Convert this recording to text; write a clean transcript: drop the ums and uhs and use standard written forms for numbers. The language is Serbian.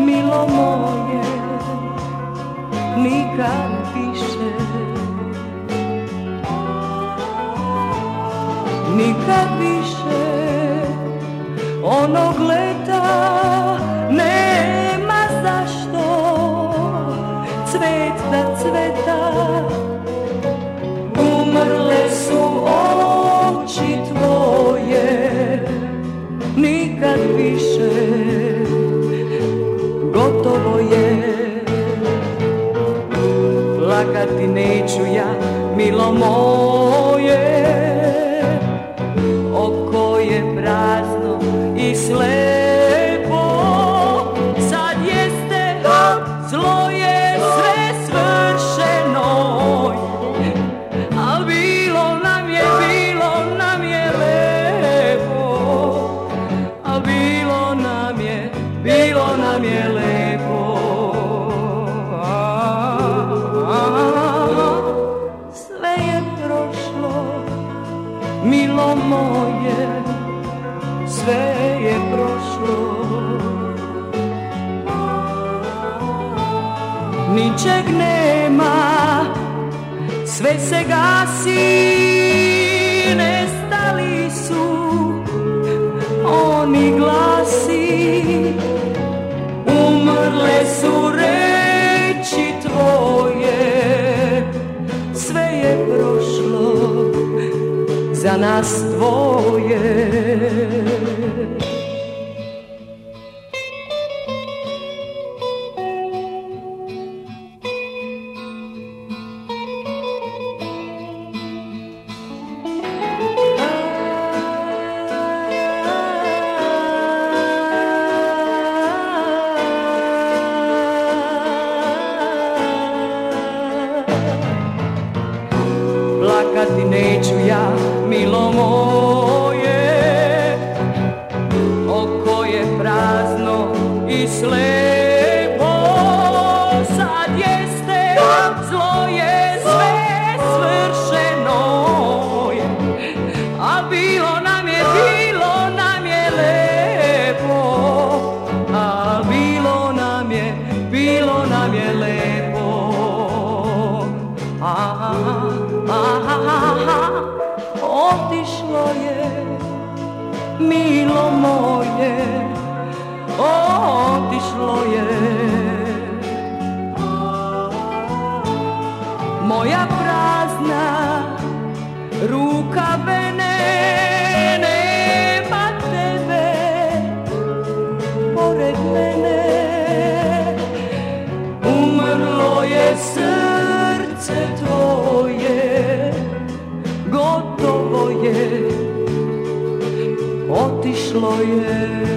milo moje, nikad više. Nikad više onog leta nema zašto cvet da cveta. Umrle su oči tvoje, nikad više, gotovo je. Plakati neću ja, milo moje, oko je prazno i slepo. Sad jeste, zlo je sve svršeno, al bilo nam je lepo, al bilo nam je lepo. Sve je prošlo, milo moje, sve je prošlo. Ničeg nema, sve se gasi, nestali su oni glasi. Umrle su reči tvoje, sve je prošlo za nas dvoje. Plakati neću ja, milo moje, oko je prazno i slepo. Sad jeste, zlo je sve svršeno, a bilo nam je lepo, a bilo nam je lepo. Otišlo je, milo moje, otišlo je. Moja prazna ruka vene, nema tebe pored mene. Umrlo je srce tvoje, gotovo je, otišlo je.